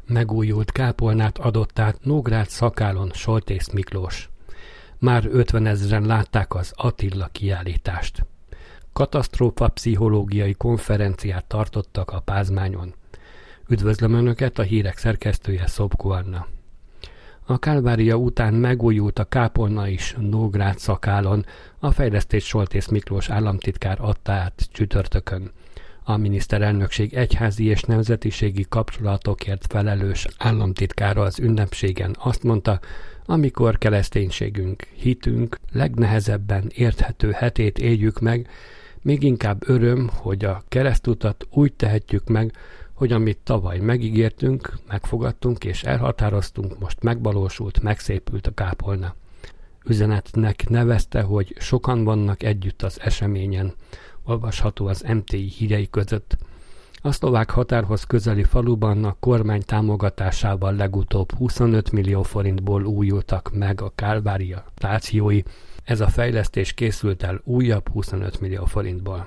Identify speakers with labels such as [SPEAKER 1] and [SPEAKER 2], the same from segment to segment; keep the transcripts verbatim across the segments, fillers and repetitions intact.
[SPEAKER 1] Megújult kápolnát adott át Nógrád Szakálon Soltész Miklós. Már ötvenezren látták az Attila kiállítást. Katasztrófa pszichológiai konferenciát tartottak a Pázmányon. Üdvözlöm Önöket, a hírek szerkesztője Szobko Anna. A Kálvária után megújult a kápolna is Nógrád Szakálon, a fejlesztést Soltész Miklós államtitkár adta át csütörtökön. A miniszterelnökség egyházi és nemzetiségi kapcsolatokért felelős államtitkára az ünnepségen azt mondta, amikor kereszténységünk, hitünk legnehezebben érthető hetét éljük meg, még inkább öröm, hogy a keresztutat úgy tehetjük meg, hogy amit tavaly megígértünk, megfogadtunk és elhatároztunk, most megvalósult, megszépült a kápolna. Üzenetnek nevezte, hogy sokan vannak együtt az eseményen, olvasható az em té i hírei között. A szlovák határhoz közeli faluban a kormány támogatásával legutóbb huszonöt millió forintból újultak meg a Kálvária stációi. Ez a fejlesztés készült el újabb huszonöt millió forintból.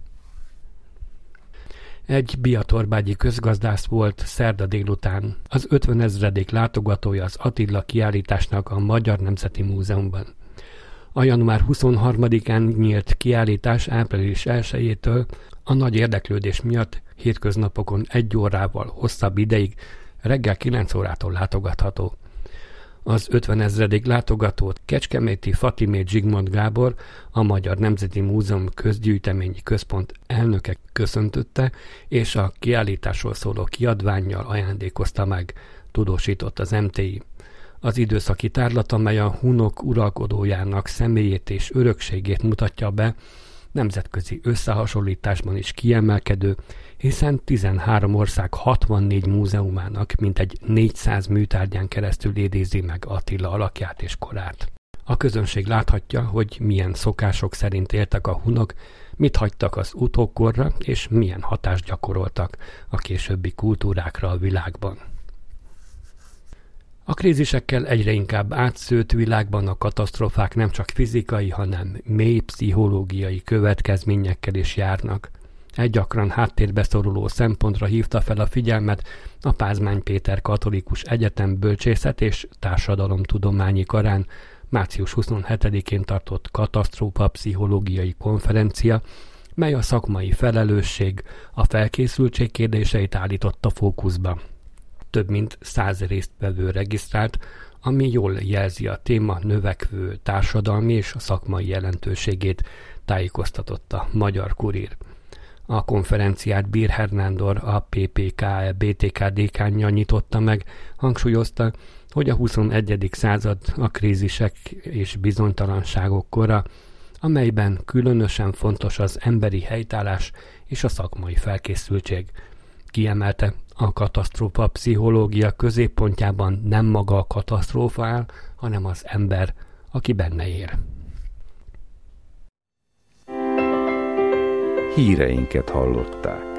[SPEAKER 1] Egy biatorbágyi közgazdász volt szerda délután az ötvenezredik látogatója az Attila kiállításnak a Magyar Nemzeti Múzeumban. A január huszonharmadikán nyílt kiállítás április elsejétől a nagy érdeklődés miatt hétköznapokon egy órával hosszabb ideig reggel kilenc órától látogatható. Az ötvenezredik látogatót Kecskeméti Fatimé Zsigmond Gábor, a Magyar Nemzeti Múzeum Közgyűjteményi Központ elnöke köszöntötte, és a kiállításról szóló kiadvánnyal ajándékozta meg, tudósított az em té i. Az időszaki tárlat, amely a hunok uralkodójának személyét és örökségét mutatja be, nemzetközi összehasonlításban is kiemelkedő, hiszen tizenhárom ország hatvannégy múzeumának mintegy négyszáz műtárgyán keresztül idézi meg Attila alakját és korát. A közönség láthatja, hogy milyen szokások szerint éltek a hunok, mit hagytak az utókorra, és milyen hatást gyakoroltak a későbbi kultúrákra a világban. A krízisekkel egyre inkább átszőtt világban a katasztrófák nem csak fizikai, hanem mély pszichológiai következményekkel is járnak. Egy gyakran háttérbe szoruló szempontra hívta fel a figyelmet a Pázmány Péter Katolikus Egyetem Bölcsészet és Társadalomtudományi Karán március huszonhetedikén tartott katasztrófa pszichológiai konferencia, mely a szakmai felelősség, a felkészültség kérdéseit állította fókuszba. Több mint száz résztvevő regisztrált, ami jól jelzi a téma növekvő társadalmi és szakmai jelentőségét, tájékoztatott a Magyar Kurír. A konferenciát Bír Hernándor, a pé pé ká e bé té ká dékánja nyitotta meg, hangsúlyozta, hogy a huszonegyedik század a krízisek és bizonytalanságok kora, amelyben különösen fontos az emberi helytállás és a szakmai felkészültség. Kiemelte, a katasztrófa pszichológia középpontjában nem maga a katasztrófa áll, hanem az ember, aki benne él.
[SPEAKER 2] Híreinket hallották.